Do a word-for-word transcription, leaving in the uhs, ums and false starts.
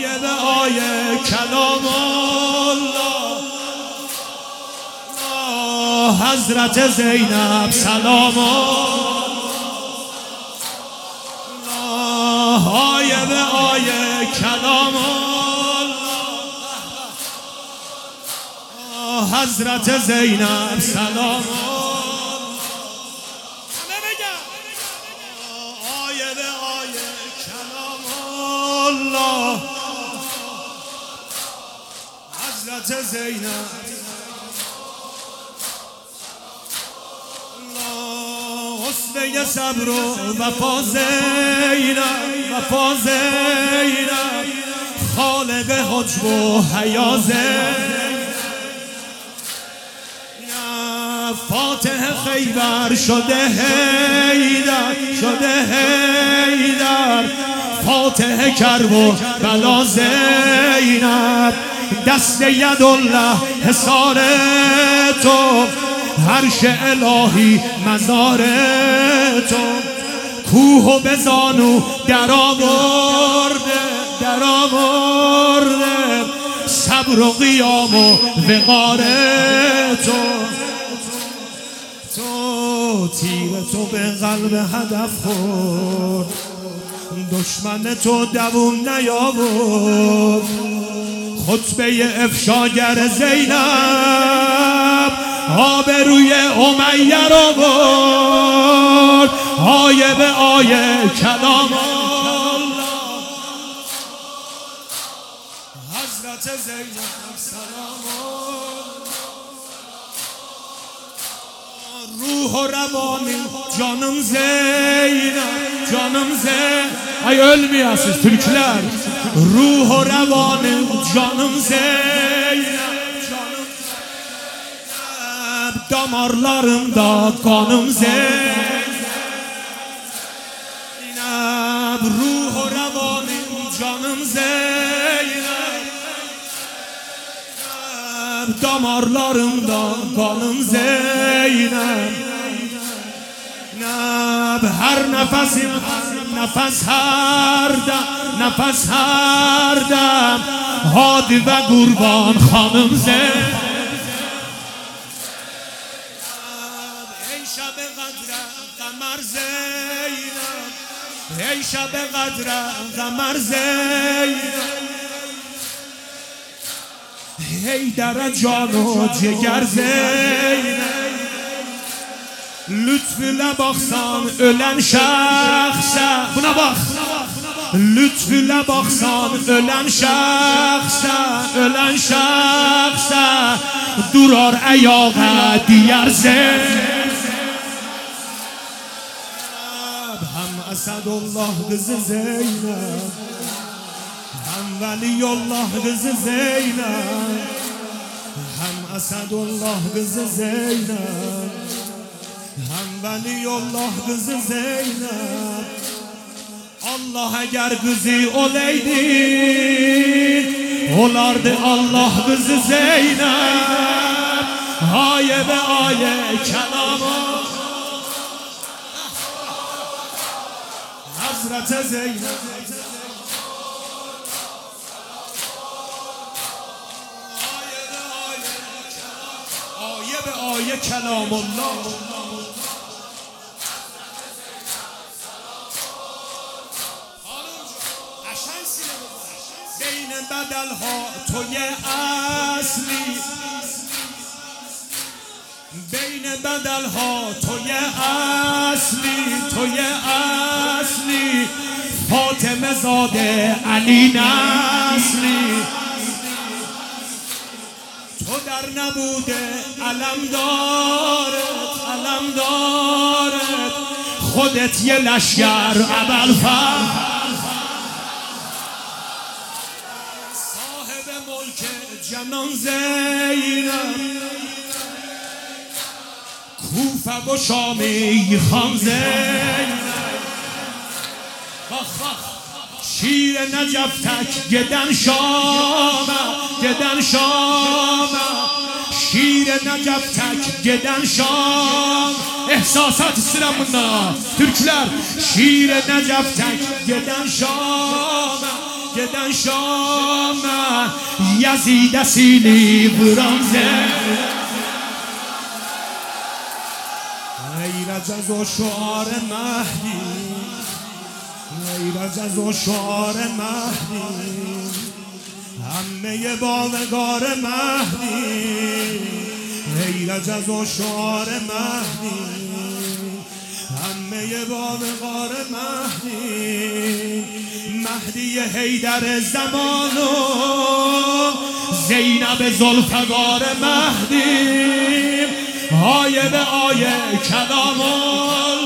آیه به آیه کلام الله حضرت زینب سلام الله آیه به آیه کلام الله حضرت زینب سلام آیه به آیه کلام الله حضرت زینب حسن صبر و وفا زینب وفا زینب خالق حجب و حیا زینب فاتح خیبر شده حیدر شده حیدر فاتح کرب و بلا زینب دست یدالله حصار تو عرش الهی مزار تو کوه و به زانو در آورده در آورده صبر و قیام و وقار تو تو تیر تو به قلب هدف خورد دشمن تو دووم نیاورد خطبه افشاگر زینب آبروی امیه را برد آیه به آیه کلام الله حضرت زینب سلام روح و روانی canım Zeynep canım Zeynep ay ölmeyəsiniz Türkler ruh و روانی canım Zeynep damarlarımda kanım Zeynep ruh و روانım canım Zeynep damarlarımda kanım Zeynep her nefesim nefes her dem nefes her dem hadi ve kurban hanım Zeynep شب قدر قمر زینب ای شب قدر قمر زینب ای در جان و جگر زینب lütfüyle baksan ölen şahsa buna bak lütfüyle baksan ölen şahsa ölen şahsa durar ayağa diğer zeynep Esadullah kızı Zeynep hem Veliyullah kızı Zeynep hem Esadullah kızı Zeynep hem Veliyullah kızı Zeynep Allah eğer kızı olaydı olardı Allah kızı Zeynep aye be aye kelamı Hazreti Zeynep آیه به آیه کلام الله بین بدل ها توی اصلی بین بدل ها توی اصلی توی اصلی فاطمه زاده علی نسلی تو در نبوده علم دارد علم دارد خودت یه لشگر ابوالفضل صاحب ملک جنان زینب کوفه و شامی خان زینب شیر نجف تک گدن شام گدن شام شیر نجف تک گدن şam احساسات İslam'ına Türkler şiir Necef tek giden şam گدن شام یزید سیلی برانزه غیرت از و شعار مهدی غیرت از و شعار مهدی همه باوقار مهدی غیرت از و شعار مهدی همه باوقار مهدی مهدی حیدر زمان و زینب ذوالفقار مهدی آیه به آیه کلام